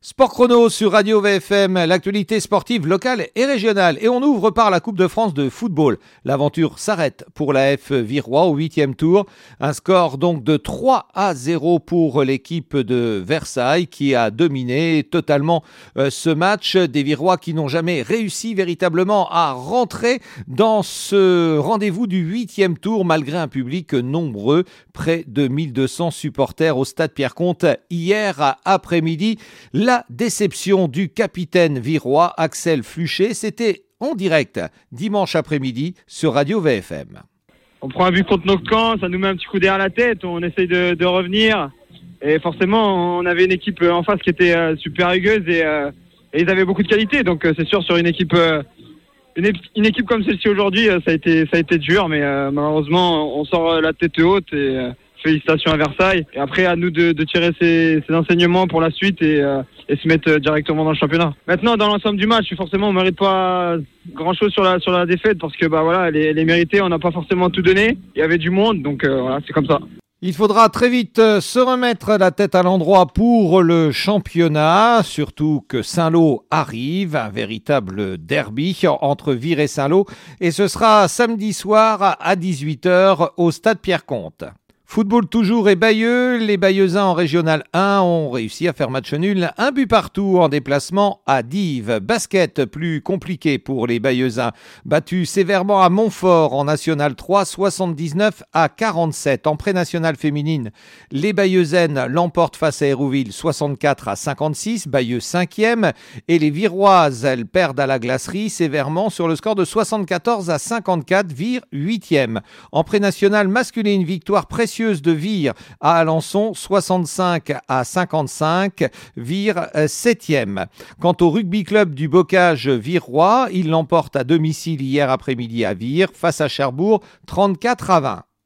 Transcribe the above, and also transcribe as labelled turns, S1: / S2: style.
S1: Sport chrono sur Radio VFM, l'actualité sportive locale et régionale. Et on ouvre par la Coupe de France de football. L'aventure s'arrête pour la F Virois au 8e tour. Un score donc de 3-0 pour l'équipe de Versailles qui a dominé totalement ce match. Des Virois qui n'ont jamais réussi véritablement à rentrer dans ce rendez-vous du 8e tour malgré un public nombreux. Près de 1200 supporters au stade Pierre-Comte hier après-midi. La déception du capitaine virois Axel Flucher, c'était en direct dimanche après-midi sur Radio VFM.
S2: On prend un but contre nos camps, ça nous met un petit coup derrière la tête, on essaye de revenir et forcément on avait une équipe en face qui était super rugueuse et ils avaient beaucoup de qualité, donc c'est sûr sur une équipe comme celle-ci aujourd'hui ça a été dur, mais malheureusement on sort la tête haute et félicitations à Versailles. Et après, à nous de tirer ces enseignements pour la suite et se mettre directement dans le championnat. Maintenant, dans l'ensemble du match, forcément, on ne mérite pas grand-chose sur la défaite parce que elle est méritée. On n'a pas forcément tout donné. Il y avait du monde, donc voilà, c'est comme ça.
S1: Il faudra très vite se remettre la tête à l'endroit pour le championnat, surtout que Saint-Lô arrive, un véritable derby entre Vire et Saint-Lô. Et ce sera samedi soir à 18h au stade Pierre-Comte. Football toujours et Bayeux, les Bayeuxins en Régional 1 ont réussi à faire match nul, un but partout en déplacement à Dives. Basket plus compliqué pour les Bayeuxins, battus sévèrement à Montfort en National 3, 79-47. En pré-nationale féminine, les Bayeuxaines l'emportent face à Hérouville 64-56, Bayeux 5e, et les Viroises, elles perdent à la glacerie sévèrement sur le score de 74-54, Vire 8e. En pré-nationale masculine, victoire précieuse de Vire à Alençon 65-55, Vire 7e. Quant au rugby club du Bocage virois, il l'emporte à domicile hier après-midi à Vire face à Cherbourg 34-20.